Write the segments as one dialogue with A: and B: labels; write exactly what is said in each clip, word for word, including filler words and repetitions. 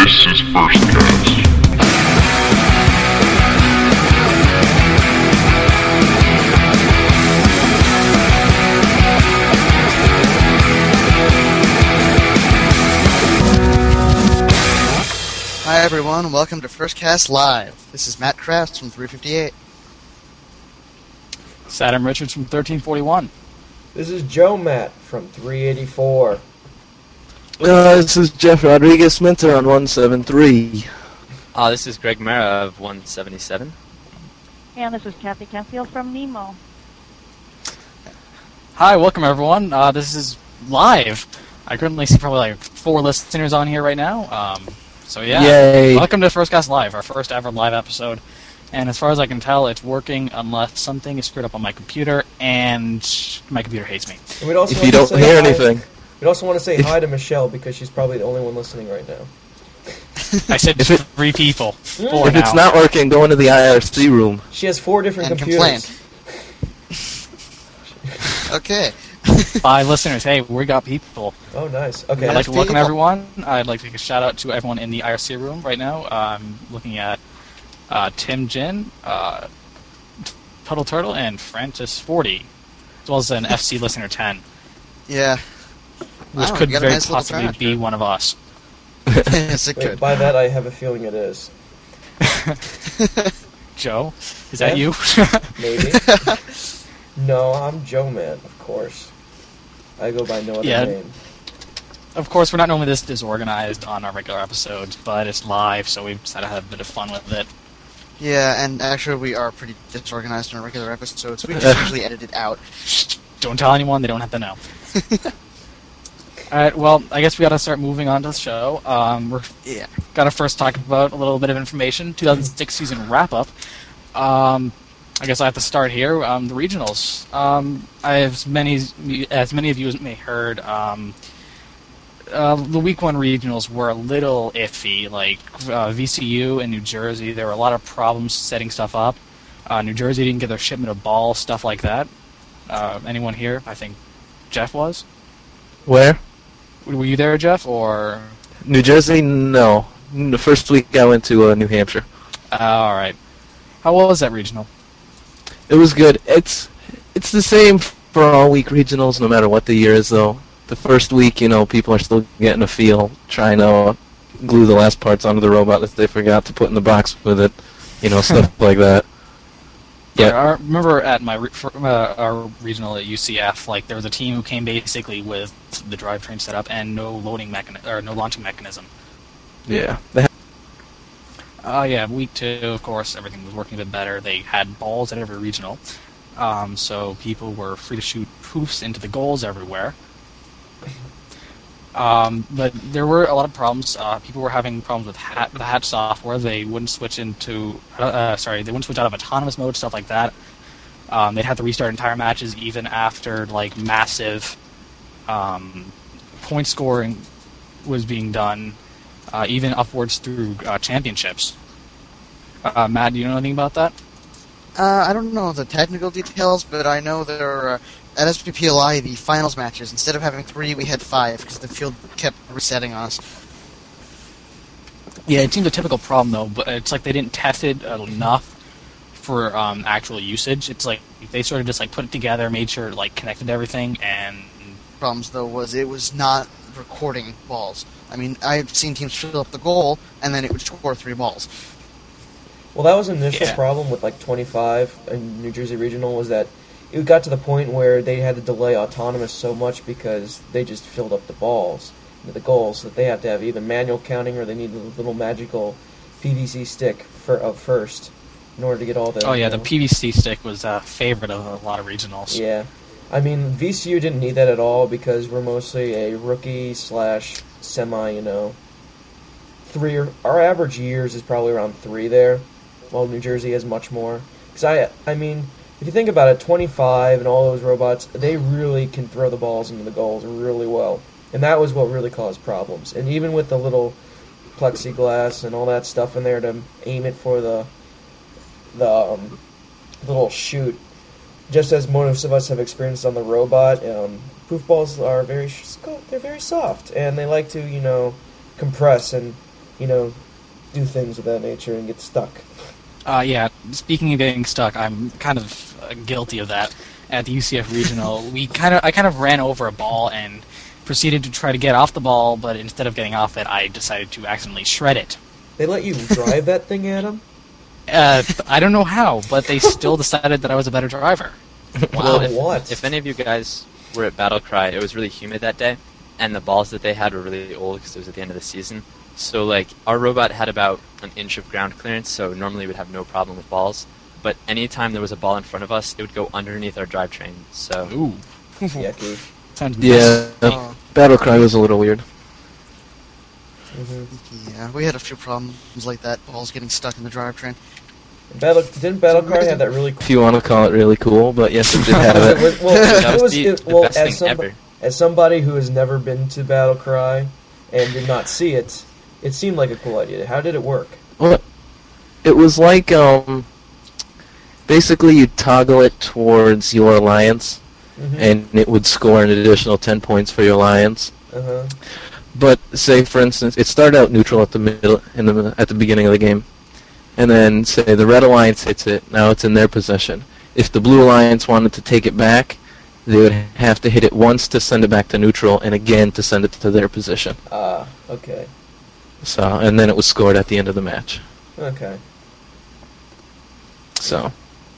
A: This is First Cast.
B: Hi everyone, welcome to First Cast Live. This is Matt Crafts from three fifty-eight.
C: It's Adam Richards from thirteen forty-one.
D: This is Joe Matt from three eighty-four.
E: Uh, this is Jeff Rodriguez Minter on one seventy-three.
F: Uh, this is Greg Mara of one seventy-seven.
G: And this is Kathy Canfield from Nemo.
C: Hi, welcome everyone. Uh, this is live. I currently see probably like four listeners on here right now. Um, so yeah,
E: Yay.
C: Welcome to First Cast Live, our first ever live episode. And as far as I can tell, it's working unless something is screwed up on my computer, and my computer hates me.
D: And we'd also
E: If
D: want
E: you
D: to
E: don't
D: say
E: hear
D: hi-
E: anything.
D: We'd also want to say
E: If-
D: hi to Michelle because she's probably the only one listening right now.
C: I said
E: If it-
C: three people. Four
E: If
C: now.
E: it's not working, go into the I R C room.
D: She has four different
B: And
D: computers.
B: Okay.
C: Five listeners. Hey, we got people.
D: Oh, nice. Okay.
C: I'd like to welcome
B: people.
C: everyone. I'd like to give a shout out to everyone in the I R C room right now. I'm looking at uh, Tim Jin, uh, Puddle Turtle, and Francis forty, as well as an F C listener ten,
B: Yeah.
C: which
B: Wow,
C: could
B: you got a
C: very
B: nice little
C: possibly
B: turnout
C: be
B: here.
C: one of us.
B: Yes, it
D: Wait,
B: could.
D: by that I have a feeling it is.
C: Joe, is that
D: Yeah.
C: you?
D: Maybe. No, I'm Joe Man, of course. I go by no other
C: Yeah.
D: name.
C: Of course, we're not normally this disorganized on our regular episodes, but it's live, so we've decided to have a bit of fun with it.
B: Yeah, and actually we are pretty disorganized in our regular episodes. We just usually edit it out.
C: Don't tell anyone; they don't have to know. All right. Well, I guess we got to start moving on to the show. Um, we're
B: Yeah.
C: got to first talk about a little bit of information. two thousand six season wrap up. Um, I guess I have to start here. Um, the regionals. Um, I have as many as many of you may heard. Um, uh, the week one regionals were a little iffy. Like uh, V C U and New Jersey, there were a lot of problems setting stuff up. Uh, New Jersey didn't get their shipment of balls, stuff like that. Uh, anyone here? I think Jeff was.
E: Where?
C: Were you there, Jeff, or?
E: New Jersey? No. The first week I went to uh, New Hampshire.
C: Uh, all right. How was that regional?
E: It was good. It's it's the same for all week regionals, no matter what the year is, though. The first week, you know, people are still getting a feel, trying to uh, glue the last parts onto the robot that they forgot to put in the box with it, you know, stuff like that.
C: Yeah,
E: But
C: I remember at my re- for, uh, our regional at U C F, like there was a team who came basically with the drivetrain set up and no loading mechani- or no launching mechanism.
E: yeah, they have
C: Uh, yeah, week two, of course, everything was working a bit better. They had balls at every regional, um, so people were free to shoot poofs into the goals everywhere. Um, but there were a lot of problems. Uh, people were having problems with hat, the hatch software. They wouldn't switch into, uh, uh, sorry, they wouldn't switch out of autonomous mode, stuff like that. Um, they'd have to restart entire matches even after like massive um, point scoring was being done, uh, even upwards through uh, championships. Uh, Matt, do you know anything about that?
B: Uh, I don't know the technical details, but I know there are, uh, at S P P L I, the finals matches, instead of having three, we had five, because the field kept resetting on us.
C: Yeah, it seems a typical problem though, but it's like they didn't test it enough for um, actual usage. It's like they sort of just like put it together, made sure it like connected to everything, and
B: Problems, though, was it was not recording balls. I mean, I've seen teams fill up the goal, and then it would score three balls.
D: Well, that was an initial
C: Yeah.
D: problem with like twenty-five in New Jersey Regional, was that it got to the point where they had to delay autonomous so much because they just filled up the balls into the goals that they have to have either manual counting or they need a little magical P V C stick for of first in order to get all the.
C: oh yeah,
D: you
C: the
D: know-
C: P V C stick was a favorite of a lot of regionals.
D: Yeah, I mean V C U didn't need that at all because we're mostly a rookie slash semi. You know, three. Or, our average years is probably around three there, while New Jersey has much more. Because I, I mean, if you think about it, twenty-five and all those robots, they really can throw the balls into the goals really well, and that was what really caused problems. And even with the little plexiglass and all that stuff in there to aim it for the the um, little chute, just as most of us have experienced on the robot, um, poofballs are very they're very soft and they like to you know compress and you know, do things of that nature and get stuck.
C: Uh, yeah, speaking of getting stuck, I'm kind of uh, guilty of that. At the U C F Regional, we kind of I kind of ran over a ball and proceeded to try to get off the ball, but instead of getting off it, I decided to accidentally shred it.
D: They let you drive that thing at them?
C: Uh, I don't know how, but they still decided that I was a better driver.
F: Well,
D: Wow,
F: if,
D: what?
F: if any of you guys were at Battle Cry, it was really humid that day, and the balls that they had were really old because it was at the end of the season. So, like, our robot had about an inch of ground clearance, so normally we'd have no problem with balls. But anytime there was a ball in front of us, it would go underneath our drivetrain. So,
C: Ooh,
D: Yucky.
C: sounds
E: Yeah,
B: Oh.
E: Battlecry was a little weird.
D: hmm
B: Yeah, we had a few problems like that. Balls getting stuck in the drivetrain.
D: Battle didn't Battlecry have that really
E: If
D: cool?
E: you want to call it really cool, but yes, it did have it.
D: Was it- well,
F: that
D: it
F: was
D: was
F: the,
D: it,
F: the
D: well
F: best
D: as
F: thing
D: somebody,
F: ever.
D: as somebody who has never been to Battlecry and did not see it, it seemed like a cool idea. How did it work?
E: Well, it was like, um, basically you toggle it towards your alliance,
D: Mm-hmm.
E: and it would score an additional ten points for your alliance.
D: Uh huh.
E: But say, for instance, it started out neutral at the middle, in the at the beginning of the game, and then say the red alliance hits it. Now it's in their possession. If the blue alliance wanted to take it back, they would have to hit it once to send it back to neutral, and again to send it to their position.
D: Ah, okay,
E: So, and then it was scored at the end of the match.
D: okay.
E: So,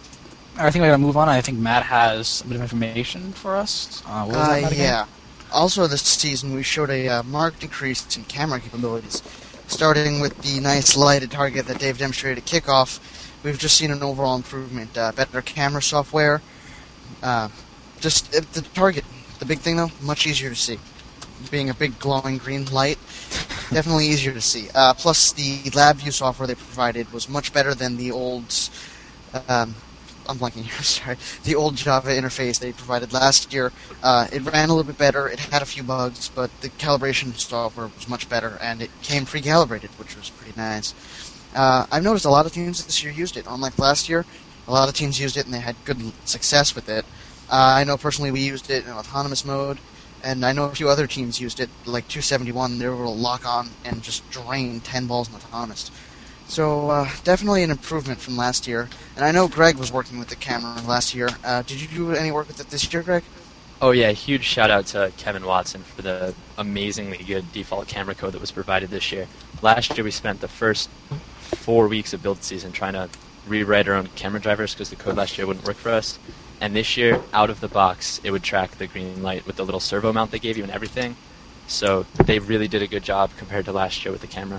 C: I think we gotta move on. I think Matt has a bit of information for us. Uh, what was that,
B: Uh,
C: Matt, again?
B: yeah. Also this season, we showed a uh, marked increase in camera capabilities. Starting with the nice lighted target that Dave demonstrated at kickoff, we've just seen an overall improvement. Uh, better camera software. Uh, just uh, the target. The big thing, though, much easier to see. Being a big glowing green light, definitely easier to see. Uh, plus, the LabVIEW software they provided was much better than the old... Um, I'm blanking here, sorry. The old Java interface they provided last year. Uh, it ran a little bit better. It had a few bugs, but the calibration software was much better, and it came pre-calibrated, which was pretty nice. Uh, I've noticed a lot of teams this year used it. Unlike last year, a lot of teams used it, and they had good success with it. Uh, I know personally we used it in autonomous mode, and I know a few other teams used it, like two seventy-one. They were able to lock on and just drain ten balls in autonomous. So, uh, definitely an improvement from last year. And I know Greg was working with the camera last year. Uh, did you do any work with it this year, Greg?
F: Oh yeah, huge shout out to Kevin Watson for the amazingly good default camera code that was provided this year. Last year we spent the first four weeks of build season trying to rewrite our own camera drivers because the code last year wouldn't work for us. And this year, out of the box, it would track the green light with the little servo mount they gave you and everything. So they really did a good job compared to last year with the camera.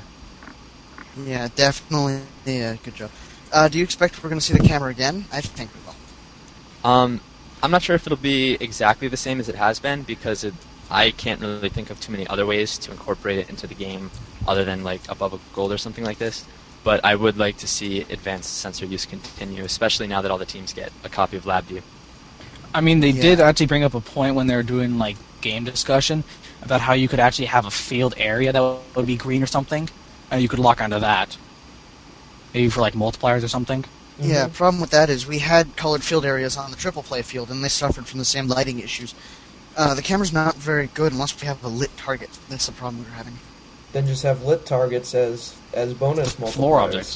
B: Yeah, definitely. Yeah, good job. Uh, do you expect we're going to see the camera again? I think we will.
F: Um, I'm not sure if it'll be exactly the same as it has been because it, I can't really think of too many other ways to incorporate it into the game other than like above a gold or something like this. But I would like to see advanced sensor use continue, especially now that all the teams get a copy of LabVIEW.
C: I mean, they
B: Yeah.
C: did actually bring up a point when they were doing like game discussion about how you could actually have a field area that would be green or something, and you could lock onto that. Maybe for like multipliers or something.
B: Yeah, problem with that is we had colored field areas on the triple play field, and they suffered from the same lighting issues. Uh, the camera's not very good unless we have a lit target. That's the problem we're having.
D: Then just have lit targets as as bonus multipliers.
C: Floor objects.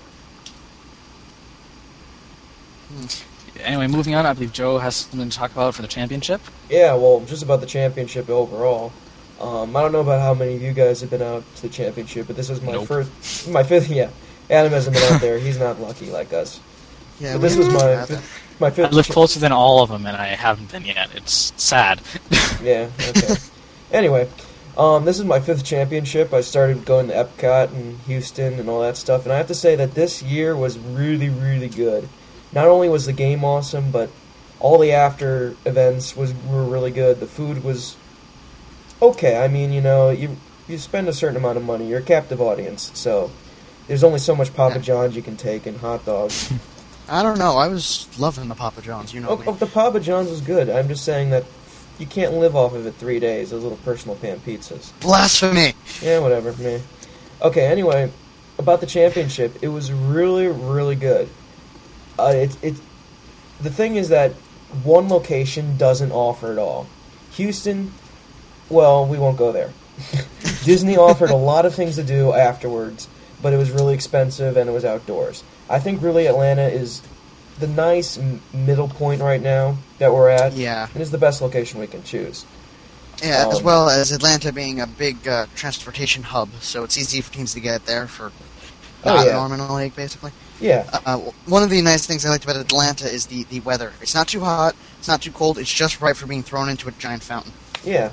C: Anyway, moving on, I believe Joe has something to talk about for the championship.
D: Yeah, well, just about the championship overall. Um, I don't know about how many of you guys have been out to the championship, but this is my
C: Nope.
D: first, my fifth. Yeah, Adam hasn't been out there. He's not lucky like us.
B: Yeah,
D: But
B: we
D: this was
B: didn't
D: my
B: have that.
D: my
C: I
D: fifth.
C: live
D: cha-
C: closer than all of them, and I haven't been yet. It's sad.
D: Yeah. Okay. Anyway, um, this is my fifth championship. I started going to Epcot and Houston and all that stuff, and I have to say that this year was really, really good. Not only was the game awesome, but all the after events was were really good. The food was okay. I mean, you know, you you spend a certain amount of money. You're a captive audience, so there's only so much Papa
B: Yeah.
D: John's you can take and hot dogs.
B: I don't know. I was loving the Papa John's. You know
D: Oh,
B: me.
D: oh, the Papa John's was good. I'm just saying that you can't live off of it three days. Those little personal pan pizzas.
B: Blasphemy!
D: Yeah, whatever, man. Okay, anyway, about the championship, it was really, really good. Uh, it, it, the thing is that one location doesn't offer it all. Houston, well, we won't go there. Disney offered a lot of things to do afterwards, but it was really expensive and it was outdoors. I think really Atlanta is the nice m- middle point right now that we're at,
B: Yeah.
D: and is the best location we can choose.
B: Yeah, as
D: Um,
B: well as Atlanta being a big uh, transportation hub, so it's easy for teams to get there for
D: Oh,
B: not
D: yeah.
B: an arm and a leg, basically.
D: Yeah,
B: Uh, one of the nice things I liked about Atlanta is the, the weather. It's not too hot, it's not too cold, it's just right for being thrown into a giant fountain.
D: yeah.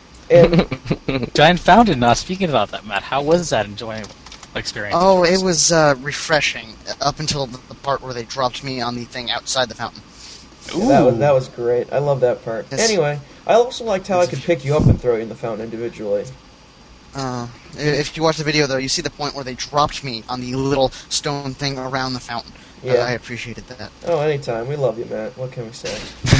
D: And
C: Giant fountain. Uh, speaking about that, Matt, how was that enjoyable experience?
B: Oh, it was uh, refreshing up until the, the part where they dropped me on the thing outside the fountain.
C: Ooh.
D: that was that was great. I love that part.
B: Yes.
D: Anyway, I also liked how I could pick you up and throw you in the fountain individually.
B: Uh, if you watch the video, though, you see the point where they dropped me on the little stone thing around the fountain. Uh,
D: Yeah.
B: I appreciated that.
D: Oh, anytime. We love you, Matt. What can we say?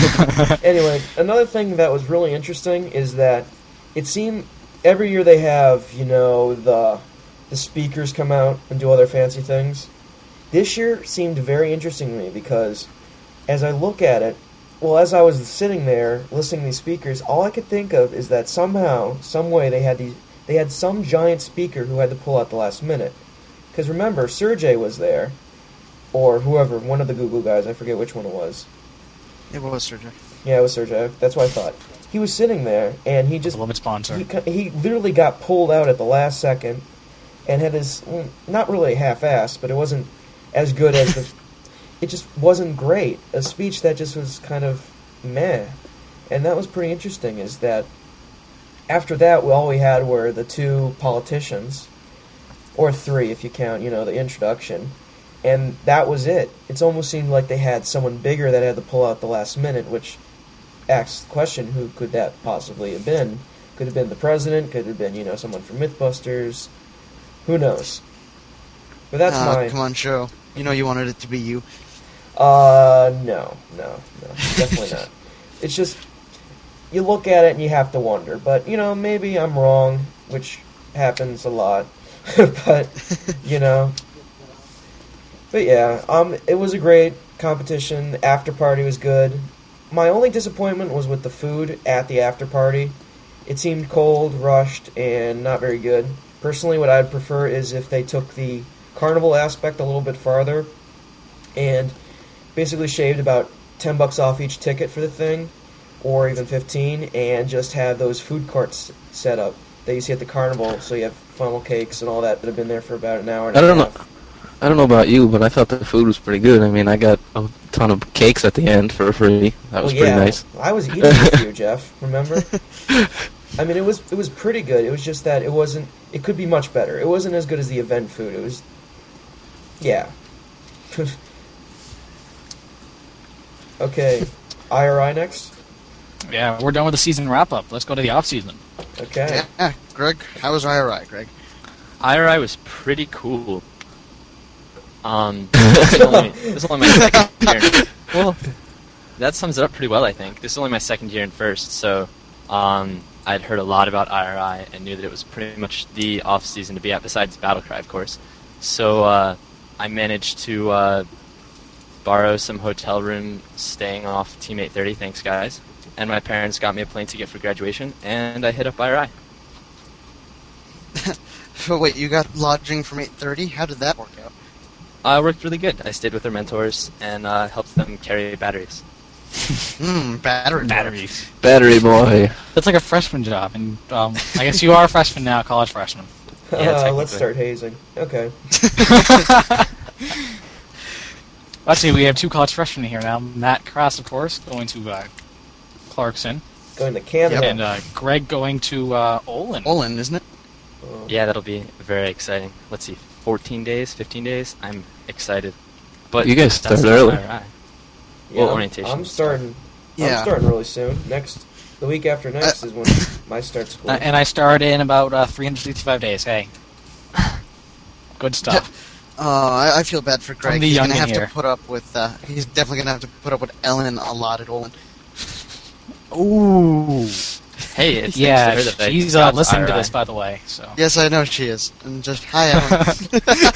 D: Anyway, another thing that was really interesting is that it seemed every year they have, you know, the the speakers come out and do all their fancy things. This year seemed very interesting to me because as I look at it, well, as I was sitting there listening to these speakers, all I could think of is that somehow, some way, they had these, they had some giant speaker who had to pull out the last minute. Because remember, Sergey was there, or whoever, one of the Google guys, I forget which one it was.
B: It was, Sergey.
D: Yeah, it was Sergey. That's what I thought. He was sitting there, and he just
C: A limit sponsor.
D: he, co- he literally got pulled out at the last second, and had his well, not really half-assed, but it wasn't as good as the. It just wasn't great. A speech that just was kind of meh, and that was pretty interesting. Is that after that, we, all we had were the two politicians, or three if you count, you know, the introduction. And that was it. It almost seemed like they had someone bigger that had to pull out the last minute, which asks the question, who could that possibly have been? Could have been the president, could have been, you know, someone from Mythbusters. Who knows? But that's
B: uh,
D: my...
B: Come on, show. You know you wanted it to be you.
D: Uh, no, no, no, definitely not. It's just, you look at it and you have to wonder. But, you know, maybe I'm wrong, which happens a lot. But, you know... But yeah, um, it was a great competition. The after party was good. My only disappointment was with the food at the after party. It seemed cold, rushed, and not very good. Personally, what I'd prefer is if they took the carnival aspect a little bit farther and basically shaved about ten bucks off each ticket for the thing, or even fifteen, and just have those food carts set up that you see at the carnival. So you have funnel cakes and all that that have been there for about an hour and
E: I
D: a
E: don't
D: half.
E: know. I don't know about you, but I thought the food was pretty good. I mean, I got a ton of cakes at the end for free. That was
D: Well,
E: pretty
D: yeah,
E: nice.
D: I was eating with you, Jeff. Remember? I mean, it was it was pretty good. It was just that it wasn't. It could be much better. It wasn't as good as the event food. It was, yeah. Okay, I R I next.
C: Yeah, we're done with the season wrap-up. Let's go to the off-season.
D: Okay.
B: Yeah, Greg. How was I R I, Greg?
F: I R I was pretty cool. Um, this is only, this is only my second year. Well, that sums it up pretty well, I think. This is only my second year in first, so um, I'd heard a lot about I R I and knew that it was pretty much the off-season to be at, besides Battlecry, of course. So uh, I managed to uh, borrow some hotel room staying off Team eight thirty, thanks guys. And my parents got me a plane ticket for graduation, and I hit up I R I.
B: So wait, you got lodging from eight thirty? How did that work out?
F: Uh, it worked really good. I stayed with their mentors and uh, helped them carry batteries.
B: Hmm, battery.
C: Batteries.
E: Battery boy.
C: That's like a freshman job, and um, I guess you are a freshman now, college freshman.
F: Yeah,
D: Uh, let's
F: technically.
D: start hazing. Okay.
C: Actually, we have two college freshmen here now. Matt Cross, of course, going to uh, Clarkson,
D: Going to Canada.
C: and uh, Greg going to uh, Olin.
B: Olin, isn't it?
D: Oh.
F: Yeah, that'll be very exciting. Let's see, fourteen days, fifteen days? I'm excited. But
E: You guys
F: that's
E: start early.
F: I R I.
D: Yeah,
F: Well,
D: I'm-
F: orientation
D: I'm
F: and stuff.
D: starting.
B: Yeah.
D: I'm starting really soon. Next, the week after next is when my start school.
C: Uh, and I start in about uh, three hundred sixty-five days. Hey. Good stuff.
B: Uh, I, I feel bad for Greg.
C: the
B: He's gonna
C: youngin'
B: have
C: here.
B: to put up with. Uh, he's definitely gonna have to put up with Ellen a lot at Olin.
C: Ooh.
F: Hey, it's
C: Yeah,
F: thanks to her that I
C: she's uh,
F: got
C: listening to
F: I R I.
C: this, by the way. So.
B: Yes, I know she is. And just hi, Ellen.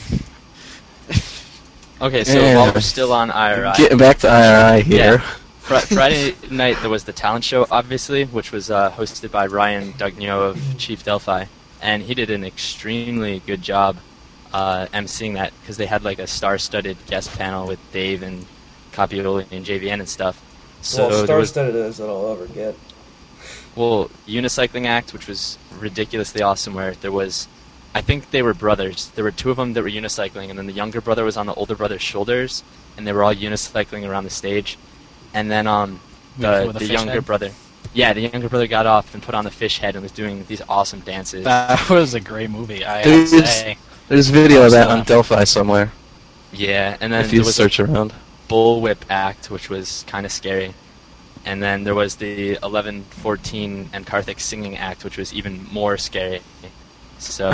F: Okay, so
E: Yeah.
F: while we're still on I R I,
E: Getting back to I R I here.
F: Fri Friday night there was the talent show, obviously, which was uh, hosted by Ryan Dugneau of Chief Delphi, and he did an extremely good job uh, emceeing that because they had like a star-studded guest panel with Dave and Capioli and J V N and stuff. So
D: well,
F: there was,
D: star-studded is that I'll ever get.
F: well, unicycling act, which was ridiculously awesome, where there was, I think they were brothers. There were two of them that were unicycling, and then the younger brother was on the older brother's shoulders, and they were all unicycling around the stage. And then um, the,
C: With a
F: the
C: fish
F: younger
C: head?
F: brother, yeah, the younger brother got off and put on the fish head and was doing these awesome dances.
C: That was a great movie, I have
E: Dude,
C: to say.
E: There's video of that
C: Awesome.
E: on Delphi somewhere,
F: Yeah, and then
E: if you
F: there was
E: search
F: a
E: around.
F: bullwhip act, which was kind of scary. And then there was the eleven fourteen and Karthik singing act, which was even more scary. So,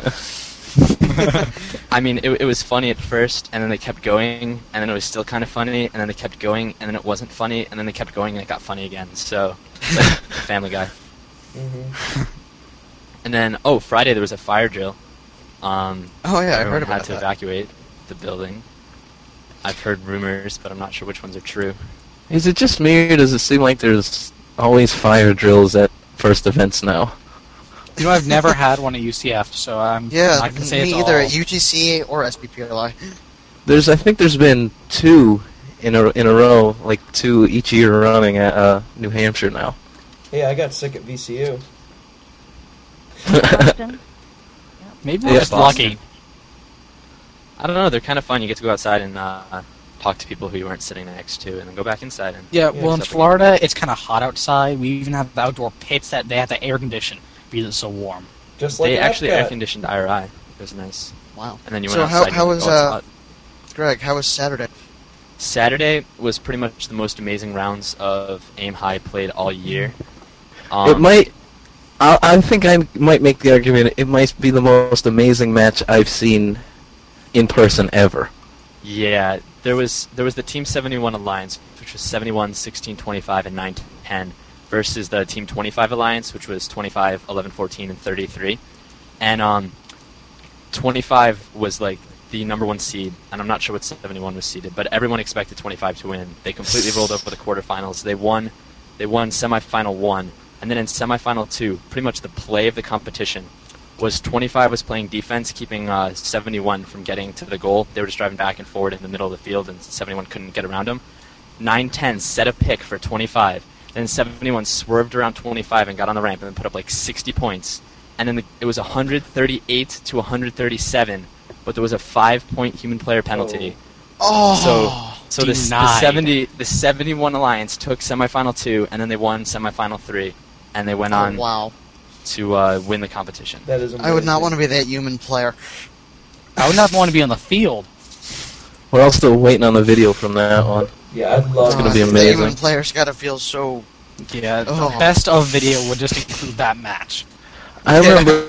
F: I mean, it, it was funny at first, and then they kept going, and then it was still kind of funny, and then they kept going, and then it wasn't funny, and then they kept going, and it got funny again. So, Family Guy.
D: Mm-hmm.
F: And then, oh, Friday there was a fire drill. Um,
B: Oh yeah, I
F: everyone
B: heard
F: had
B: about
F: to
B: that.
F: evacuate the building. I've heard rumors, but I'm not sure which ones are true.
E: Is it just me, or does it seem like there's always fire drills at first events now?
C: You know, I've never had one at U C F, so I'm
B: Yeah,
C: not gonna say
B: me
C: it's
B: either
C: all.
B: at U T C A or S B P L I.
E: There's, I think there's been two in a in a row, like two each year running at uh, New Hampshire now.
D: Yeah, I got sick at V C U.
G: Boston.
C: Maybe we're
E: Yeah,
C: just
F: Boston.
C: lucky.
F: I don't know, they're kind of fun. You get to go outside and uh, talk to people who you weren't sitting next to, and then go back inside. And
C: Yeah,
D: Yeah,
C: well, in
F: except-
C: Florida, it's kind of hot outside. We even have the outdoor pits that they have to air condition because it's so warm.
D: Just like
F: they
D: at
F: actually
D: Epcot.
F: air conditioned I R I. It was nice.
B: Wow.
F: And then you
B: So
F: went
B: how-
F: outside.
B: how
F: and
B: was,
F: oh, it's
B: uh,
F: hot.
B: Greg, how was Saturday?
F: Saturday was pretty much the most amazing rounds of Aim High played all year.
E: it
F: Um,
E: might. I, I think I might make the argument it might be the most amazing match I've seen in person ever.
F: Yeah, there was there was the Team seventy-one Alliance, which was seventy-one, sixteen, twenty-five, and nine, ten, versus the Team twenty-five Alliance, which was twenty-five, eleven, fourteen, and thirty-three. And um, twenty-five was like the number one seed, and I'm not sure what seventy-one was seeded, but everyone expected twenty-five to win. They completely rolled over the quarterfinals. They won. They won semifinal one, and then in semifinal two, pretty much the play of the competition was twenty-five was playing defense, keeping uh, seventy-one from getting to the goal. They were just driving back and forward in the middle of the field, and seventy-one couldn't get around them. nine ten set a pick for twenty-five. Then seventy-one swerved around twenty-five and got on the ramp and then put up like sixty points. And then the, it was one thirty-eight to one thirty-seven, but there was a five-point human player penalty.
B: Oh,
F: So, so the, the
C: denied.
F: seventy, the seventy-one Alliance took semifinal two, and then they won semifinal three, and they went
B: oh,
F: on
B: wow.
F: to uh, win the competition.
D: That is amazing.
B: I would not want to be that human player.
C: I would not want to be on the field.
E: We're all still waiting on the video from that one.
D: Yeah, I'd love
E: gonna
B: Uh,
E: be
B: The
E: amazing.
B: human player's got to feel so.
C: Yeah,
B: Oh.
C: the best of video would just include that match.
E: I remember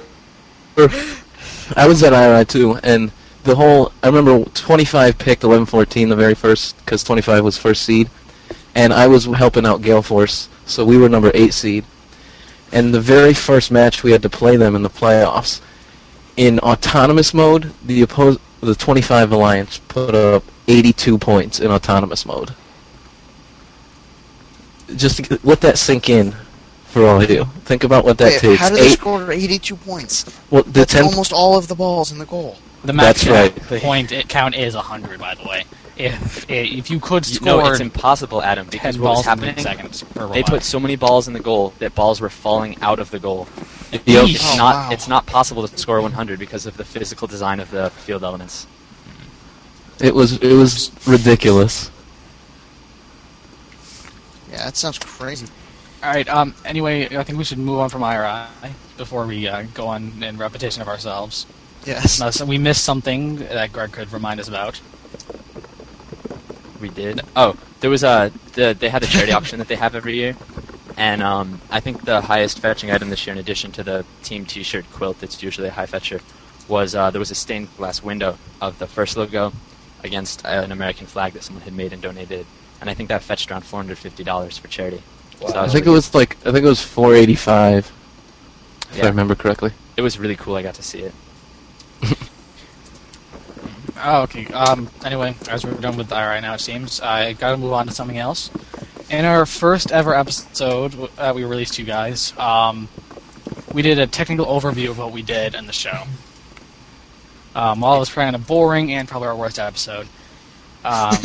E: I was at I R I too, and the whole I remember twenty-five picked eleven fourteen the very first because twenty-five was first seed, and I was helping out Gale Force, so we were number eight seed. And the very first match we had to play them in the playoffs. In autonomous mode, the oppos- the twenty-five Alliance put up eighty-two points in autonomous mode. Just to get- let that sink in for all of you. Think about what that
B: Wait,
E: takes.
B: how did they
E: Eight,
B: score eighty-two points?
E: well, the
B: That's
E: ten
B: almost all of the balls in the goal.
C: The match
E: That's right.
C: point it count is one hundred, by the way. If if you could
F: You-
C: score
F: no, it's impossible, Adam, because
C: ten
F: what was
C: balls in
F: happening,
C: three seconds per
F: they
C: robot.
F: put so many balls in the goal that balls were falling out of the goal.
E: Yep.
F: It's
B: Oh,
F: not
B: wow.
F: it's not possible to score one hundred because of the physical design of the field elements.
E: It was it was ridiculous.
B: Yeah, that sounds crazy.
C: All right. Um. Anyway, I think we should move on from I R I before we uh, go on in repetition of ourselves.
B: Yes.
C: Unless we missed something that Greg could remind us about.
F: We did. Oh, there was a the, they had a charity auction that they have every year, and um, I think the highest fetching item this year, in addition to the team T-shirt quilt that's usually a high fetcher, was uh, there was a stained glass window of the first logo against an American flag that someone had made and donated, and I think that fetched around four hundred fifty dollars for charity.
D: Wow.
F: So that
E: I
F: was
E: think it
F: really
E: was like I think it was four eighty-five, if
F: Yeah.
E: I remember correctly.
F: It was really cool. I got to see it.
C: Oh, okay. Um. Anyway, as we're done with I R I now, it seems I got to move on to something else. in our first ever episode that we released to you guys, um, we did a technical overview of what we did in the show. Um, while it was kind of boring and probably our worst episode. Um,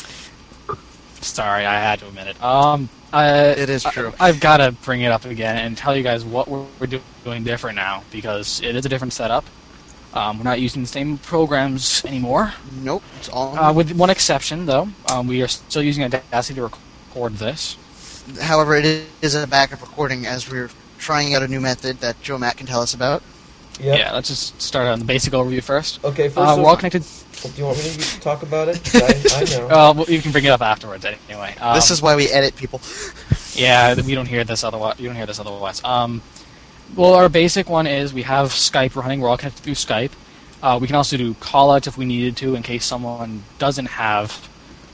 C: sorry, I had to admit it. Um, I,
B: It is true.
C: I, I've got to bring it up again and tell you guys what we're, we're do- doing different now, because it is a different setup. Um, we're not using the same programs anymore.
B: Nope, it's all.
C: Uh, with one exception, though. Um, we are still using Audacity to record this.
B: However, it is a backup recording as we're trying out a new method that Joe Matt can tell us about.
D: Yep.
C: Yeah, let's just start on the basic overview first.
D: Okay, first
C: Uh,
D: of
C: we're all connected.
D: do you want me to talk about it? 'Cause I, I know.
C: Uh, well, you can bring it up afterwards anyway. Um,
B: This is why we edit people.
C: Yeah, we don't hear this otherwise. You don't hear this otherwise. Um, well, our basic one is we have Skype running. We're all connected through Skype. Uh, we can also do call-outs if we needed to, in case someone doesn't have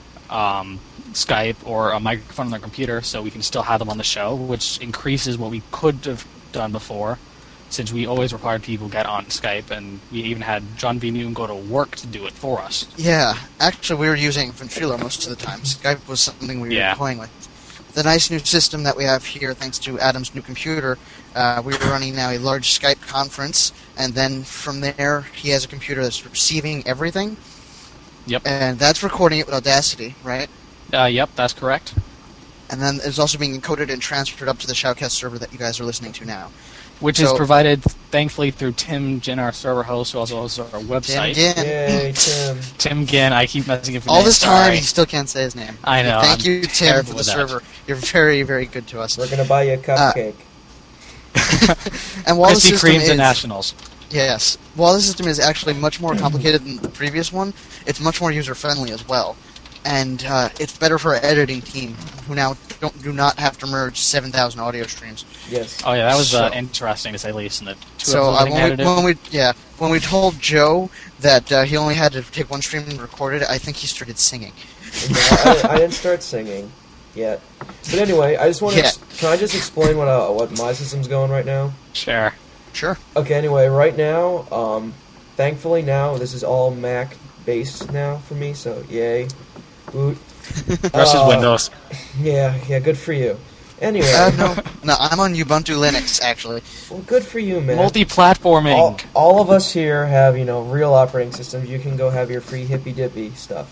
C: um, Skype or a microphone on their computer, so we can still have them on the show, which increases what we could have done before, since we always required people get on Skype, and we even had John V. Newton go to work to do it for us.
B: Yeah, actually, we were using Ventrilo most of the time. Skype was something we
C: Yeah.
B: were toying with. The nice new system that we have here, thanks to Adam's new computer, uh, we were running now a large Skype conference, and then from there, he has a computer that's receiving everything.
C: Yep.
B: And that's recording it with Audacity, right?
C: Uh, yep, that's correct.
B: And then it's also being encoded and transferred up to the Shoutcast server that you guys are listening to now.
C: Which is
B: So-
C: provided, thankfully, through Tim Ginn, our server host, who also hosts our
B: Tim
C: website.
B: Ginn.
D: Yay, Tim.
C: Tim Ginn, I keep messing up.
B: All this time,
C: Sorry.
B: he still can't say his name.
C: I know,
B: Thank
C: I'm
B: you, Tim,
C: terrible
B: for the
C: with that.
B: server. You're very, very good to us.
D: We're gonna buy you a cupcake.
B: And while the
C: Krispy
B: system
C: Kreme's
B: is,
C: and Nationals.
B: yes, while the system is actually much more complicated than the previous one, it's much more user friendly as well, and uh, it's better for our editing team, who now don't do not have to merge seven thousand audio streams.
D: Yes.
C: Oh yeah, that was uh,
B: So-
C: interesting to say the least. In the two
B: So uh,
C: episodes I
B: when, we,
C: edited.
B: when we yeah when we told Joe that uh, he only had to take one stream and record it, I think he started singing.
D: I, I didn't start singing yet. But anyway, I just want to.
B: Yeah.
D: Can I just explain what uh, what my system's going right now?
C: Sure.
B: Sure.
D: Okay. Anyway, right now, um, thankfully now this is all Mac based now for me. So yay, boot.
C: Versus
D: Uh,
C: Windows.
D: Yeah, yeah. Good for you. Anyway,
B: Uh, no, no, I'm on Ubuntu Linux actually.
D: well, good for you, man.
C: Multi-platforming.
D: all, all of us here have, you know, real operating systems. You can go have your free hippy dippy stuff.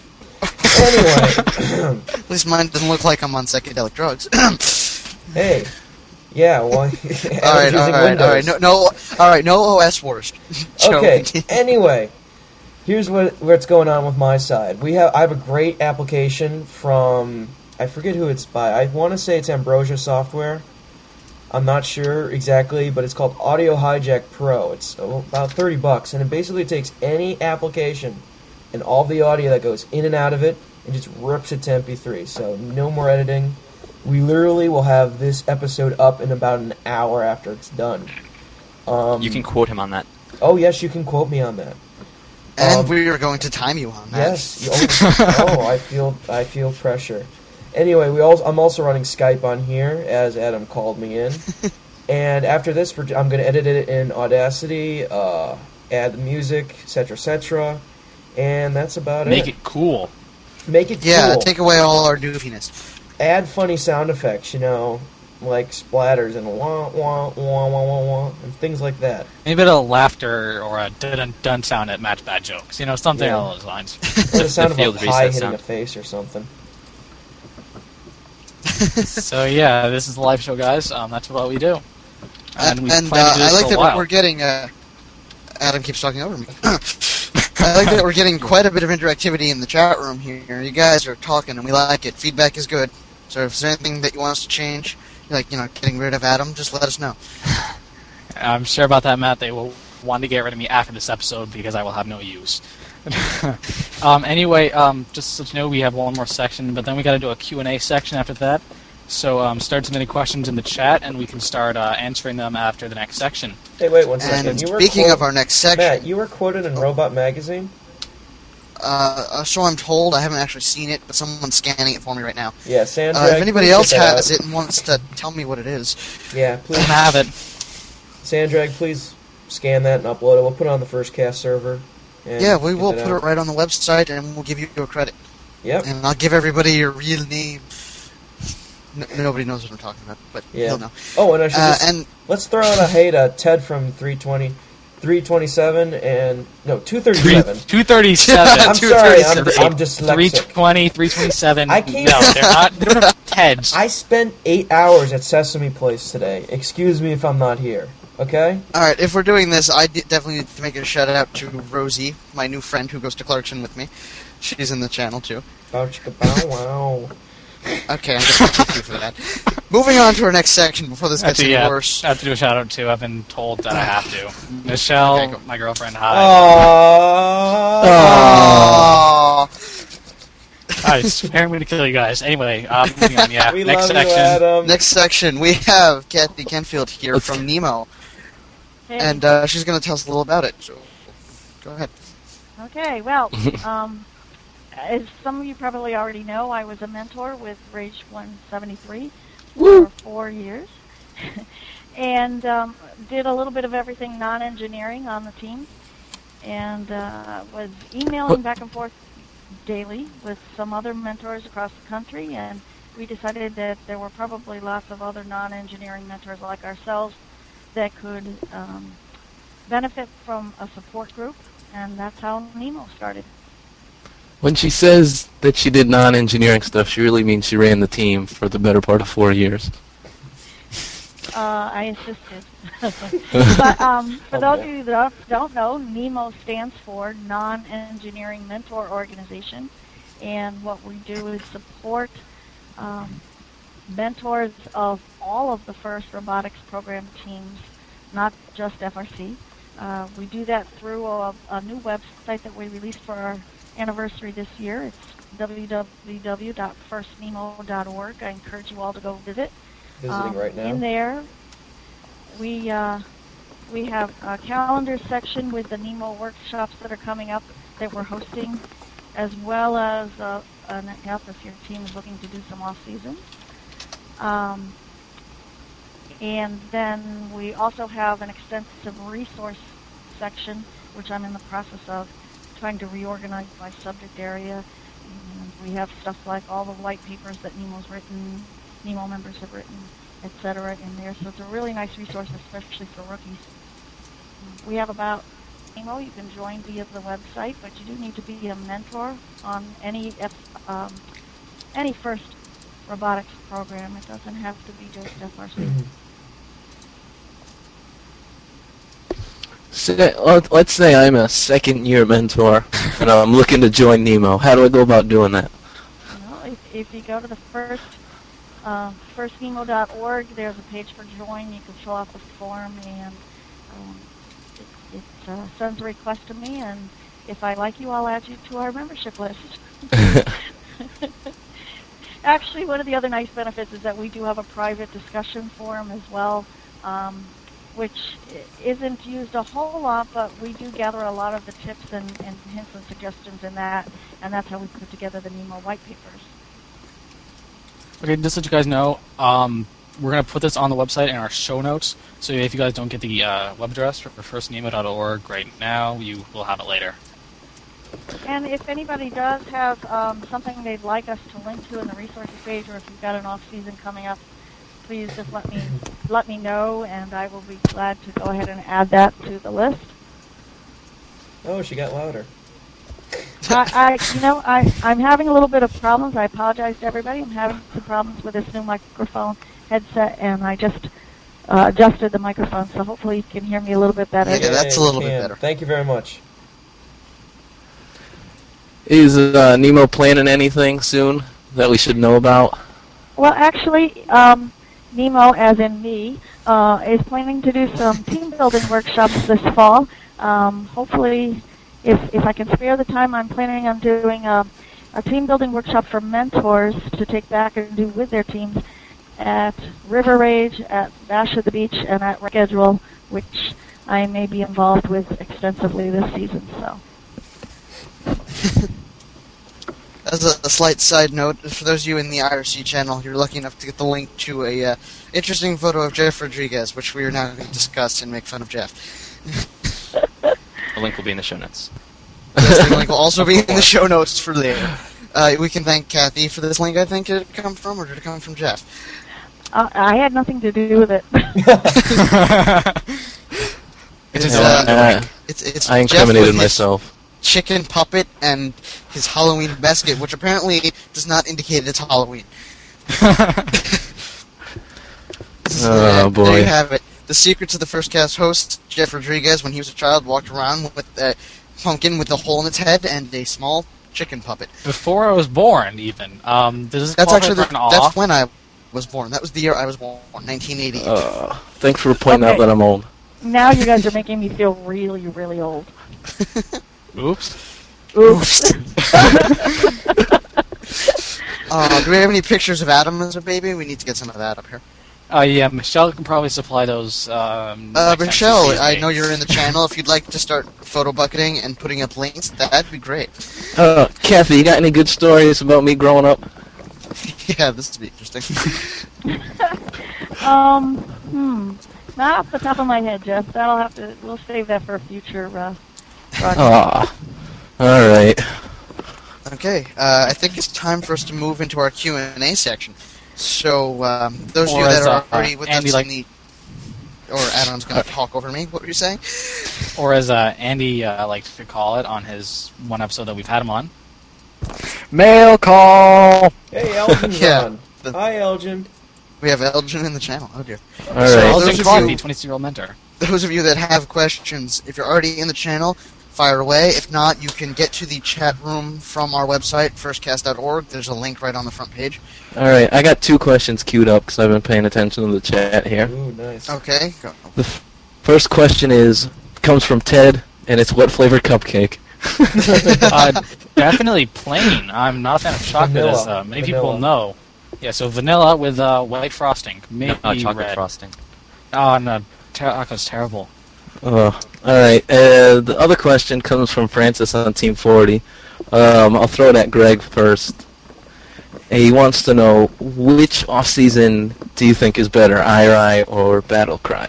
D: Anyway,
B: At least mine doesn't look like I'm on psychedelic drugs.
D: hey, yeah, well,
B: all right,
D: using
B: all right, all right.
D: Windows.
B: No, no, all right. No O S wars. Joe.
D: Okay. Anyway, here's what what's going on with my side. We have I have a great application from I forget who it's by. I want to say it's Ambrosia Software. I'm not sure exactly, but it's called Audio Hijack Pro. It's about thirty bucks, and it basically takes any application and all the audio that goes in and out of it and just rips it to M P three. So no more editing. We literally will have this episode up in about an hour after it's done. Um,
F: You can quote him on that.
D: Oh yes, you can quote me on that.
B: And
D: Um,
B: we are going to time you on that.
D: Yes. Oh, oh, I feel I feel pressure. Anyway, we also I'm also running Skype on here as Adam called me in. And after this, we're, I'm going to edit it in Audacity, uh, add the music, et cetera, et cetera. And that's about
C: Make
D: it.
C: it cool.
D: Make it
B: Yeah,
D: cool.
B: take away all our doofiness.
D: Add funny sound effects, you know, like splatters and wah wah wah wah wah wah and things like that.
C: Maybe a bit of laughter or a dun dun sound that match bad jokes. You know, something
D: Yeah.
C: along those lines.
D: Or the sound of
F: field
D: a pie
F: reset
D: hitting
F: sound.
D: a face or something.
C: So yeah, this is the live show, guys. Um, that's what we do. And we
B: and
C: plan
B: uh,
C: to do
B: I
C: this
B: like
C: for a
B: that
C: while.
B: we're getting. Uh, Adam keeps talking over me. I like that we're getting quite a bit of interactivity in the chat room here. You guys are talking, and we like it. Feedback is good. So if there's anything that you want us to change, like you know, getting rid of Adam, just let us know.
C: I'm sure about that, Matt. They will want to get rid of me after this episode because I will have no use. um, anyway, um, just so you know, we have one more section, but then we got to do a Q and A section after that. So um, start submitting questions in the chat, and we can start uh, answering them after the next section.
D: Hey, wait one second.
B: And
D: you were
B: speaking
D: quote-
B: of our next section,
D: Matt, you were quoted in Robot Magazine?
B: uh, uh, so I'm told, I haven't actually seen it, but someone's scanning it for me right now.
D: Yeah, Sandra.
B: Uh, if anybody else has it and wants to tell me what it is,
D: Yeah,
C: I
D: please.
C: have it.
D: Sandrag, please scan that and upload it. We'll put it on the First Cast server. and
B: yeah, we
D: get
B: will
D: that
B: put
D: out.
B: it right on the website, and we'll give you a credit.
D: Yep.
B: And I'll give everybody your real name. N- nobody knows what I'm talking about, but
D: Yeah.
B: he'll know.
D: Oh, and I should
B: Uh,
D: just,
B: and
D: let's throw in a hey to Ted from three twenty, three twenty-seven, and no two thirty-seven.
C: two thirty-seven.
D: I'm
B: two
D: sorry, I'm,
B: thirty-seven.
D: I'm dyslexic.
C: three twenty, three twenty-seven.
D: I can't-
C: No, they're not. They don't have Teds.
D: I spent eight hours at Sesame Place today. Excuse me if I'm not here. Okay?
B: Alright, if we're doing this, I d- definitely need to make a shout out to Rosie, my new friend who goes to Clarkson with me. She's in the channel too.
D: Bow chicka bow wow.
B: Okay, I'm gonna thank you for that. Moving on to our next section before this
C: I have,
B: gets
C: to,
B: any
C: yeah,
B: worse.
C: I have to do a shout out too. I've been told that I have to. Michelle,
B: Okay, go.
C: my girlfriend, hi.
D: Aww.
B: Aww.
C: Hi, it's preparing me to kill you guys. Anyway, um, moving on. Yeah,
D: We
C: next
D: love you,
C: section.
D: Adam.
B: Next section, we have Kathy Kenfield here
E: Let's-
B: from Nemo,
G: Hey.
B: and uh, she's going to tell us a little about it. So, go ahead.
G: Okay, well, um, as some of you probably already know, I was a mentor with Rage one seventy-three for four years, and um, did a little bit of everything non-engineering on the team, and uh, was emailing back and forth daily with some other mentors across the country, and we decided that there were probably lots of other non-engineering mentors like ourselves that could um, benefit from a support group, and that's how Nemo started.
E: When she says that she did non-engineering stuff, she really means she ran the team for the better part of four years.
G: Uh, I assisted. But um, for those of you that don't know, NEMO stands for Non-Engineering Mentor Organization, and what we do is support um, mentors of all of the FIRST robotics program teams, not just F R C. Uh, we do that through a, a new website that we released for our anniversary this year. It's w w w dot first nemo dot org. I encourage you all to go visit.
D: Visiting
G: Um,
D: right now.
G: In there, we uh, we have a calendar section with the NEMO workshops that are coming up that we're hosting, as well as uh, an app if your team is looking to do some off-season. Um, and then we also have an extensive resource section, which I'm in the process of trying to reorganize by subject area. And we have stuff like all the white papers that NEMO's written, NEMO members have written, et cetera, in there. So it's a really nice resource, especially for rookies. We have about NEMO. You can join via the website, but you do need to be a mentor on any F, um, any FIRST robotics program. It doesn't have to be just F R C.
E: Say, let- let's say I'm a second-year mentor, and I'm looking to join Nemo. How do I go about doing that?
G: You know, if, if you go to the first uh, first nemo dot org, there's a page for join. You can fill out the form, and um, it, it uh, sends a request to me. And if I like you, I'll add you to our membership list. Actually, one of the other nice benefits is that we do have a private discussion forum as well, um, which isn't used a whole lot, but we do gather a lot of the tips and, and hints and suggestions in that, and that's how we put together the NEMO white papers.
C: Okay, just so you guys know, um, we're going to put this on the website in our show notes, so if you guys don't get the uh, web address for first nemo dot org right now, you will have it later.
G: And if anybody does have um, something they'd like us to link to in the resources page, or if you've got an off-season coming up, please just let me let me know, and I will be glad to go ahead and add that to the list.
D: Oh, she got louder.
G: I, I you know, I, I'm having a little bit of problems. I apologize to everybody. I'm having some problems with this new microphone headset, and I just uh, adjusted the microphone, so hopefully you can hear me a little bit better.
B: Yeah, that's a
D: we
B: little bit
D: can.
B: better.
D: Thank you very much.
E: Is uh, Nemo planning anything soon that we should know about?
G: Well, actually, um, Nemo, as in me, uh, is planning to do some team building workshops this fall. Um, hopefully, if if I can spare the time, I'm planning on doing a, a team building workshop for mentors to take back and do with their teams at River Rage, at Bash at the Beach, and at Schedule, which I may be involved with extensively this season. So.
B: As a, a slight side note, for those of you in the I R C channel, you're lucky enough to get the link to a uh, interesting photo of Jeff Rodriguez, which we are now going to discuss and make fun of Jeff.
F: The link will be in the show notes.
B: Yes, the link will also be in the show notes for later. Uh, we can thank Kathy for this link, I think. Did it come from, or did it come from Jeff?
G: Uh, I had nothing to do with it.
B: It's,
E: Yeah,
B: uh,
E: uh,
B: it's, it's
E: I
B: Jeff
E: incriminated
B: with his
E: myself.
B: chicken puppet and his Halloween basket, which apparently does not indicate it's Halloween. So,
E: Oh,
B: yeah,
E: boy.
B: There you have it. The secret to the First Cast host, Jeff Rodriguez, when he was a child, walked around with a pumpkin with a hole in its head and a small chicken puppet.
C: Before I was born, even. Um, does this
B: That's
C: qualify
B: actually
C: for
B: the,
C: an awe?
B: that's when I was born. That was the year I was born, nineteen eighty.
E: Uh, thanks for pointing out
G: Okay.
E: that I'm old.
G: Now you guys are making me feel really, really old.
C: Oops.
G: Oops.
B: Uh, do we have any pictures of Adam as a baby? We need to get some of that up here.
C: Uh, yeah, Michelle can probably supply those. Um,
B: Uh,
C: next time she
B: Michelle,
C: sees
B: I
C: me.
B: know you're in the channel. If you'd like to start photo bucketing and putting up links, that'd be great.
E: Uh, Kathy, you got any good stories about me growing up?
B: Yeah, this would be interesting.
G: um, hmm. Not off the top of my head, Jeff. That'll have to. We'll save that for a future uh, project.
E: Aw. Alright.
B: Okay, uh, I think it's time for us to move into our Q and A section. So, um, those of
C: Or
B: you that
C: as,
B: are
C: uh,
B: already with
C: Andy
B: us
C: like-
B: in the... Or Adam's going to talk over me. What were you saying?
C: Or as uh, Andy uh, likes to call it on his one episode that we've had him on.
E: Mail call!
D: Hey, Elgin's
B: Yeah,
D: on.
B: the-
D: Hi, Elgin.
B: We have Elgin in the channel. Oh, dear.
E: Alright.
B: So-
C: Elgin
B: those of
C: Clark,
B: you-
C: the twenty-six-year-old mentor.
B: Those of you that have questions, if you're already in the channel, fire away. If not, you can get to the chat room from our website, first cast dot org. There's a link right on the front page.
E: Alright, I got two questions queued up because I've been paying attention to the chat here.
D: Ooh, nice.
B: Okay. Go.
E: The f- first question is, comes from Ted, and it's what flavor cupcake?
C: uh, definitely plain. I'm not a fan of chocolate,
D: Vanilla.
C: as uh, many
D: Vanilla.
C: people know. Yeah, so vanilla with uh, white frosting. Maybe
F: No, chocolate
C: red.
F: frosting.
C: Oh, no. Ter- chocolate's terrible.
E: Oh, alright. Uh, the other question comes from Francis on Team forty. Um, I'll throw it at Greg first. He wants to know, which off-season do you think is better, I R I or Battle Cry?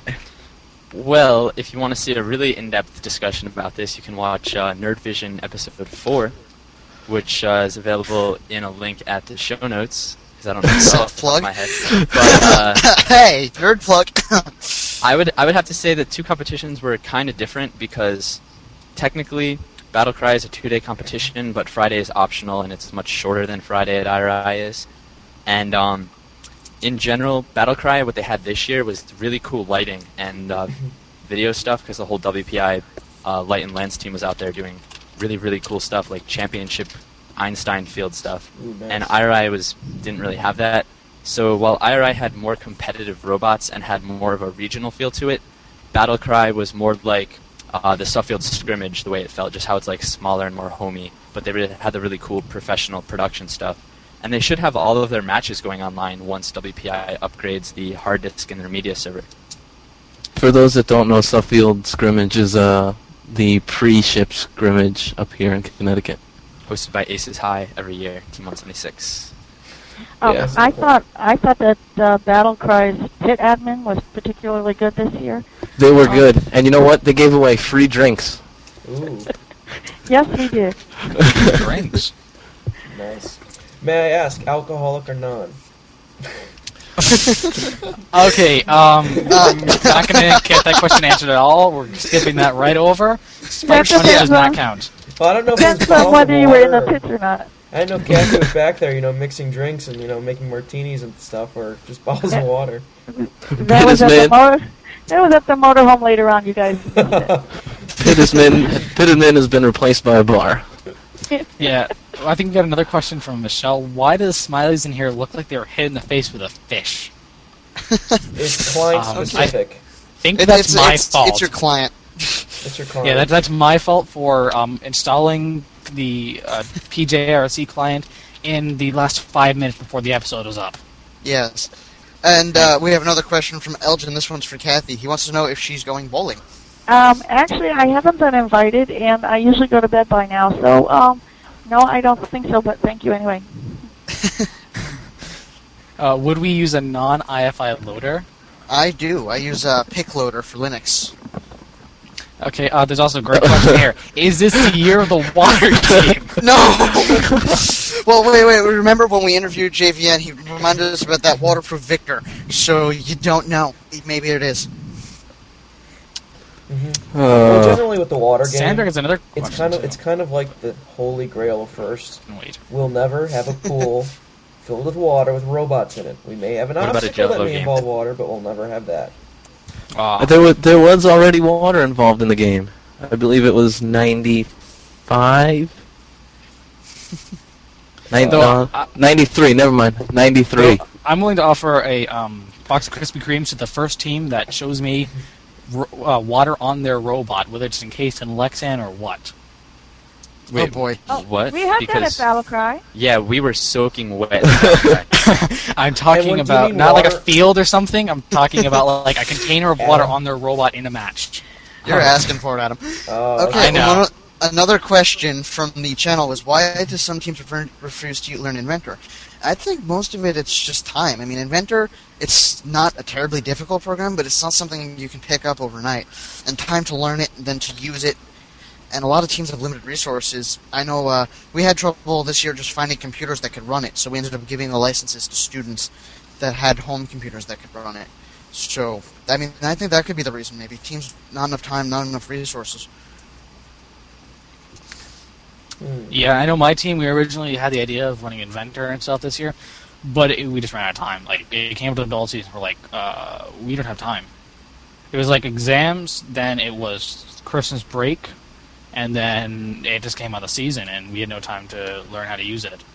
F: Well, if you want to see a really in-depth discussion about this, you can watch uh, Nerd Vision episode four, which uh, is available in a link at the show notes. Because I don't know off the top of
B: Self-plug.
F: my head. But uh,
B: Hey, nerd plug.
F: I would I would have to say that two competitions were kind of different because technically Battle Cry is a two-day competition, but Friday is optional and it's much shorter than Friday at I R I is. And um, in general, Battle Cry, what they had this year was really cool lighting and uh, video stuff because the whole W P I uh, Light and Lens team was out there doing really really cool stuff like championship Einstein field stuff.
D: Ooh, nice.
F: And I R I was didn't really have that. So while I R I had more competitive robots and had more of a regional feel to it, Battle Cry was more like uh, the Suffield scrimmage, the way it felt, just how it's like smaller and more homey. But they really had the really cool professional production stuff. And they should have all of their matches going online once W P I upgrades the hard disk in their media server.
E: For those that don't know, Suffield Scrimmage is uh, the pre-ship scrimmage up here in Connecticut.
F: Hosted by Aces High every year, Team one seventy-six.
G: Oh,
E: Yeah.
G: I thought I thought that uh, Battle Cry's pit admin was particularly good this year.
E: They were
G: Oh.
E: good, and you know what? They gave away free drinks.
D: Ooh,
G: Yes, we did.
C: Drinks.
D: nice. May I ask, alcoholic or non?
C: Okay, um, I'm not going to get that question answered at all. We're skipping that right over. Spike
G: That's
C: Shunny
G: okay,
C: does not
G: Ron.
C: count.
D: Well, I don't know if it was
G: Depends on
D: bottled
G: whether you were in the
D: water or-
G: pits or not.
D: I didn't know Kathy was back there, you know, mixing drinks and, you know, making martinis and stuff, or just bottles of water.
G: That was at the
E: Pittisman.
G: motor. That was at the motorhome later on. You guys missed it.
E: Pittisman, Pittisman has been replaced by a bar.
C: Yeah, well, I think we got another question from Michelle. Why does Smileys in here look like they were hit in the face with a fish?
D: It's client
C: Um,
D: specific.
C: I think
B: It-
C: that's
B: it's,
C: my
B: it's,
C: fault.
B: It's your client.
D: It's your client.
C: Yeah, that, that's my fault for um, installing the uh, P J R C client in the last five minutes before the episode was up.
B: Yes. And uh, we have another question from Elgin. This one's for Kathy. He wants to know if she's going bowling.
G: Um, actually, I haven't been invited, and I usually go to bed by now. So, um, no, I don't think so. But thank you anyway.
C: Uh, would we use a non-I F I loader?
B: I do. I use uh, PickLoader for Linux.
C: Okay, uh, there's also a great question here. Is this the year of the water game?
B: No! Well, wait, wait. Remember when we interviewed J V N? He reminded us about that waterproof Victor. So you don't know. Maybe it is.
D: Mm-hmm.
E: Uh,
D: well, generally with the water game,
C: Sandra has another
D: it's
C: question,
D: kind of
C: too.
D: it's kind of like the holy grail of first.
C: Wait.
D: We'll never have a pool filled with water with robots in it. We may have an
F: What about a
D: obstacle that
F: Jell-O
D: may
F: game?
D: involve water, but we'll never have that.
C: Ah.
E: there was there was already water involved in the game. I believe it was ninety-five. Nin-
C: Though,
E: no,
C: I-
E: ninety-three. Never mind. ninety-three.
C: So, I'm willing to offer a um, box of Krispy Kremes to the first team that shows me r- uh, water on their robot, whether it's encased in Lexan or what.
B: Oh boy.
G: Oh,
F: What?
G: We have
F: Because
G: that at Battlecry.
F: yeah, we were soaking wet. Right.
C: I'm talking
D: when- do you
C: about
D: mean
C: not like a
D: water-
C: field or something. I'm talking about like a container of water
D: Adam.
C: on their robot in a match.
B: You're asking for it, Adam.
D: Uh,
B: Okay,
C: I know.
B: one o- another question from the channel was, why do some teams refer- refuse to learn Inventor? I think most of it, it's just time. I mean, Inventor, it's not a terribly difficult program, but it's not something you can pick up overnight. And time to learn it, and then to use it. And a lot of teams have limited resources. I know uh, we had trouble this year just finding computers that could run it, so we ended up giving the licenses to students that had home computers that could run it. So, I mean, I think that could be the reason, maybe. Teams, not enough time, not enough resources.
D: hmm.
C: Yeah, I know my team, we originally had the idea of running Inventor and stuff this year, but it, we just ran out of time. Like, it came to the adult season, we're like, uh, we don't have time. It was like exams, then it was Christmas break, and then it just came out of the season, and we had no time to learn how to use it.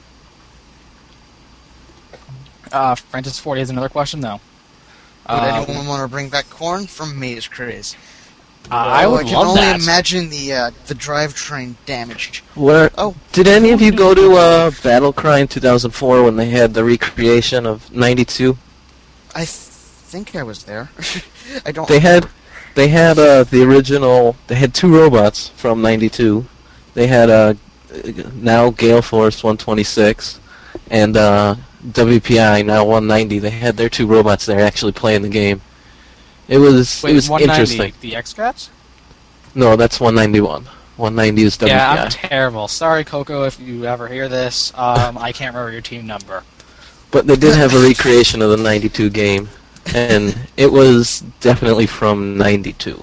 C: Uh, Francis Forty has another question, though.
B: Would
C: Uh,
B: anyone want to bring back corn from Maze Craze?
C: uh, I
B: Oh,
C: would
B: I can
C: love
B: only
C: that.
B: imagine the uh, the drivetrain damage.
E: Where
B: Oh.
E: did any of you go to uh, Battlecry in two thousand four when they had the recreation of ninety-two?
B: I th- think I was there. I don't.
E: They had they had uh, the original. They had two robots from ninety-two. They had uh, now Gale Force one twenty-six and uh, W P I now one ninety. They had their two robots there actually playing the game. It was
C: Wait,
E: it was
C: one ninety,
E: interesting.
C: the X-Scraps?
E: No, that's one ninety-one. one ninety is W P I.
C: Yeah, I'm terrible. Sorry, Coco, if you ever hear this. Um, I can't remember your team number.
E: But they did have a recreation of the ninety-two game, and it was definitely from ninety-two.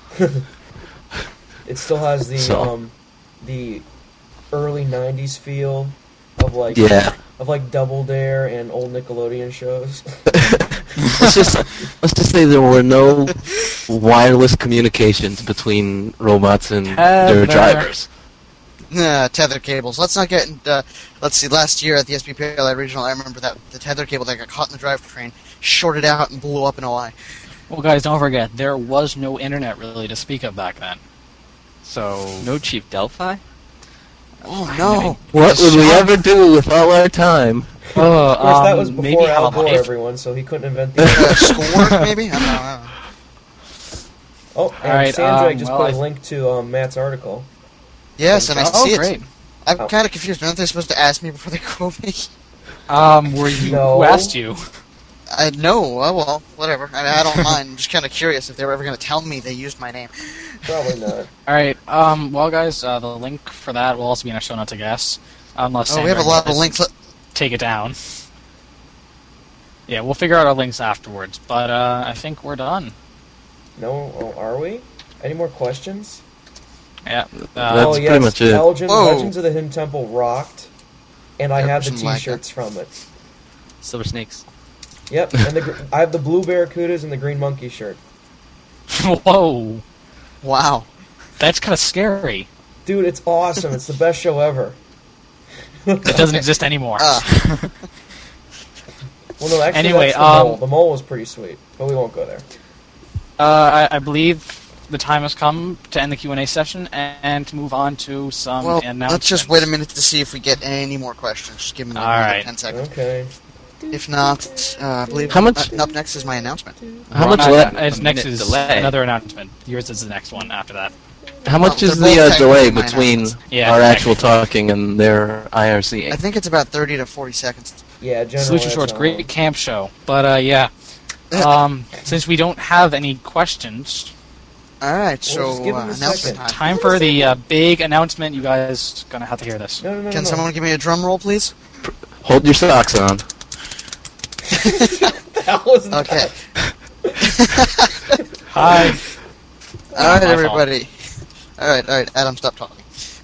D: It still has the
E: So.
D: um, the early nineties feel of like
E: Yeah.
D: of like Double Dare and old Nickelodeon shows.
E: let's just let's just say there were no wireless communications between robots and
C: Tether.
E: their drivers.
B: Nah, tether cables. Let's not get. In, uh, let's see. Last year at the S P P L regional, I remember that the tether cable that got caught in the drivetrain shorted out and blew up in Hawaii.
C: Well, guys, don't forget, there was no internet really to speak of back then. So...
F: No cheap Delphi?
B: Oh no!
E: What would we ever do with all our time?
C: Oh,
D: Of course, that
C: um,
D: was
C: maybe
D: before Al
C: have a
D: Gore,
C: life.
D: everyone, so he couldn't invent the.
B: Uh, schoolwork, maybe? I don't know. I don't know.
D: Oh, and
C: Alright,
D: Sandra
C: um,
D: just
C: well,
D: put a
C: I-
D: link to um, Matt's article.
B: Yes, and I
C: Oh,
B: see it.
C: great.
B: I'm
D: Oh.
B: kind of confused. Aren't they supposed to ask me before they quote me?
C: Um, were you...
D: No.
C: Who asked you?
B: I know. Oh, well, whatever. I mean, I don't mind. I'm just kind of curious if they were ever going to tell me they used my name.
D: Probably not.
C: Alright, um, well, guys, uh, the link for that will also be in our show notes, I guess. Unless
B: Oh, we have a
C: Sandra
B: lot of
C: just
B: links. Let-
C: take it down. Yeah, we'll figure out our links afterwards, but, uh, I think we're done.
D: No, oh, are we? Any more questions?
C: Yeah.
E: That's
C: Uh,
D: oh,
E: pretty
D: yes,
E: much it.
D: Elgin,
B: Whoa.
D: Legends of the Hidden Temple rocked, and I
B: There
D: have the
B: was some lag
D: T-shirts from it.
F: Silver Snakes.
D: Yep, and the gr- I have the blue Barracudas and the green monkey shirt.
C: whoa.
B: wow.
C: That's kind of scary.
D: Dude, it's awesome. It's the best show ever.
C: It doesn't exist anymore.
B: Uh,
D: Well, no, actually,
C: Anyway,
D: that's the
C: um,
D: mole. The mole was pretty sweet, but we won't go there.
C: Uh, I, I believe the time has come to end the Q and A session and, and to move on to some
B: well,
C: announcements.
B: let's just wait a minute to see if we get any more questions. Just give me
C: All
B: another
C: right.
B: ten seconds.
D: Okay.
B: If not, uh, I believe
E: How much-
B: uh, up next is my announcement.
E: How
C: Well,
E: much
C: no,
E: le-
C: no, it's
F: a
C: next
F: minute
C: is
F: delay.
C: another announcement. Yours is the next one after that.
E: How much
B: Well,
E: is
B: they're
E: the
B: both
E: uh, delay
B: technically my
E: between
B: announcements.
C: Yeah,
E: our
C: exactly.
E: actual talking and their I R C?
B: I think it's about thirty to forty seconds.
D: Yeah, generally.
C: Solution
D: that's
C: Shorts,
D: how
C: great
D: long.
C: camp show. But uh, yeah, um, since we don't have any questions,
B: All right,
D: We'll just
B: so
D: give him
B: uh,
D: a
B: announcement
D: second.
B: time.
C: Time for the uh, big announcement. You guys gonna have to hear this.
D: No, no, no,
B: Can
D: no.
B: someone give me a drum roll, please?
E: Hold your socks on.
D: That was not-
B: Okay.
C: Hi.
B: All right,
C: My fault.
B: everybody. All right, all right, Adam, stop talking.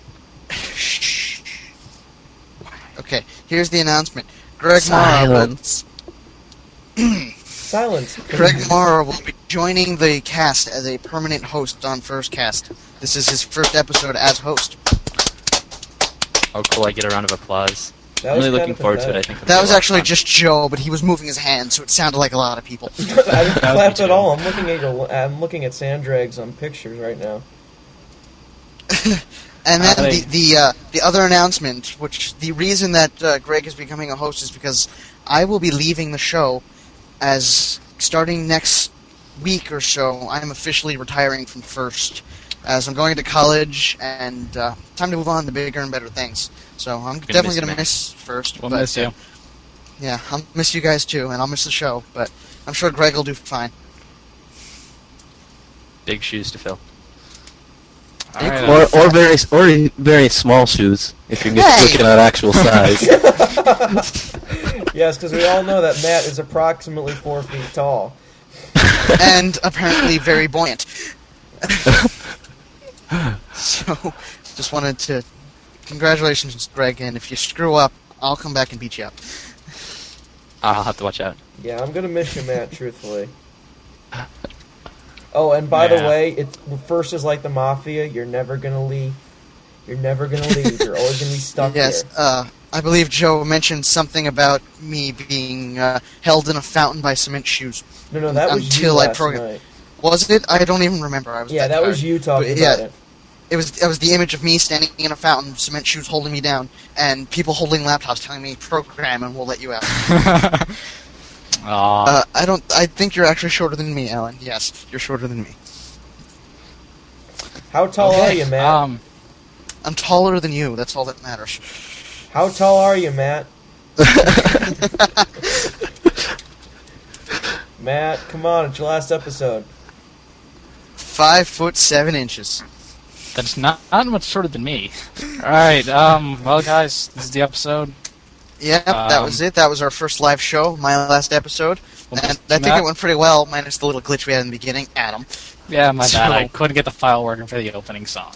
B: Okay, here's the announcement. Greg Mara will,
E: Silence.
D: Silence.
B: Greg Mara will be joining the cast as a permanent host on First Cast. This is his first episode as host.
F: Oh, cool! I get a round of applause.
D: That
F: I'm
D: was
F: really
D: kind
F: looking
D: of
F: forward to it. I
D: pathetic.
F: think it'll
B: That
F: be a
B: was
F: lot of
B: actually
F: fun.
B: just Joe, but he was moving his hand, so it sounded like a lot of people.
D: I didn't
C: That was
D: clap
C: me
D: at
C: too.
D: all. I'm looking at your. I'm looking at Sandrag's on pictures right now.
B: And then
C: Uh,
B: the the, uh, the other announcement, which the reason that uh, Greg is becoming a host is because I will be leaving the show, as starting next week or so, I'm officially retiring from First, as I'm going to college and uh, time to move on to bigger and better things. So I'm
F: Gonna
B: definitely
F: miss
B: going to
F: you, man.
B: miss First.
C: We'll
B: but,
C: miss you.
B: Yeah, I'll miss you guys too, and I'll miss the show, but I'm sure Greg will do fine.
F: Big shoes to fill.
C: All right,
E: Or
C: uh,
E: or very or very small shoes if you're
B: Hey!
E: looking at actual size.
D: Yes, because we all know that Matt is approximately four feet tall.
B: And apparently very buoyant. So, just wanted to congratulations, Greg, and if you screw up, I'll come back and beat you up.
F: I'll have to watch out.
D: Yeah, I'm gonna miss you, Matt. Truthfully. Oh, and by the
C: Yeah.
D: way, it First is like the mafia. You're never gonna leave. You're never gonna leave. You're always gonna be stuck
B: Yes,
D: here.
B: uh, I believe Joe mentioned something about me being uh, held in a fountain by cement shoes.
D: No, no, that was
B: until
D: you
B: I
D: last
B: program-
D: night.
B: Was it? I don't even remember. I was
D: Yeah, that
B: tired.
D: was you talking
B: But, yeah.
D: about it.
B: It was that was the image of me standing in a fountain, cement shoes holding me down, and people holding laptops telling me program and we'll let you out.
C: Aw.
B: Uh, I don't. I think you're actually shorter than me, Alan. Yes, you're shorter than me.
D: How tall
B: Okay,
D: are you, Matt?
C: um,
B: I'm taller than you. That's all that matters.
D: How tall are you, Matt? Matt, come on, it's your last episode.
B: Five foot seven inches.
C: that's not not much shorter than me. All right. Um. Well, guys, this is the episode.
B: Yep, that
C: Um,
B: was it. That was our first live show, my last episode,
C: Well,
B: and I think
C: Matt?
B: it went pretty well, minus the little glitch we had in the beginning. Adam.
C: Yeah, my bad. I
B: So-
C: couldn't get the file working for the opening song.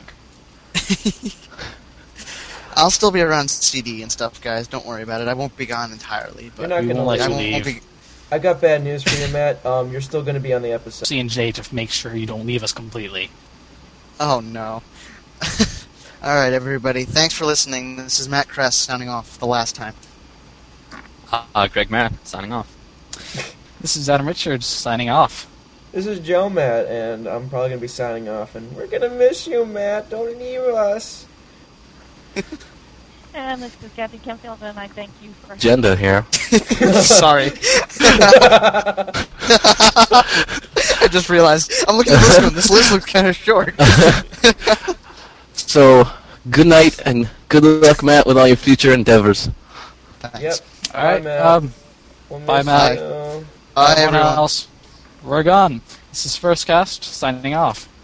B: I'll still be around C D and stuff, guys. Don't worry about it. I won't be gone entirely, but
D: You're not
C: We
D: gonna
C: won't let
B: I
D: leave.
C: you
B: won't, won't
C: leave.
B: be.
D: I got bad news for you, Matt. Um, you're still gonna be on the episode.
C: C and J to make sure you don't leave us completely.
B: Oh no. All right, everybody. Thanks for listening. This is Matt Kress signing off the last time.
F: Uh, Greg Mara, signing off.
C: This is Adam Richards signing off.
D: This is Joe, Matt, and I'm probably gonna be signing off. And we're gonna miss you, Matt. Don't leave us.
G: And this is Kathy Kempfield, and I thank you for
E: Agenda here.
B: Sorry. I just realized. I'm looking at this one. This list looks kind of short.
E: So, good night and good luck, Matt, with all your future endeavors.
B: Thanks.
D: Yep.
C: All right.
D: Matt.
C: Um.
D: We'll
C: bye,
D: miss
C: Matt.
D: you.
B: Bye,
C: everyone
B: everyone.
C: else, we're gone. This is First Cast signing off.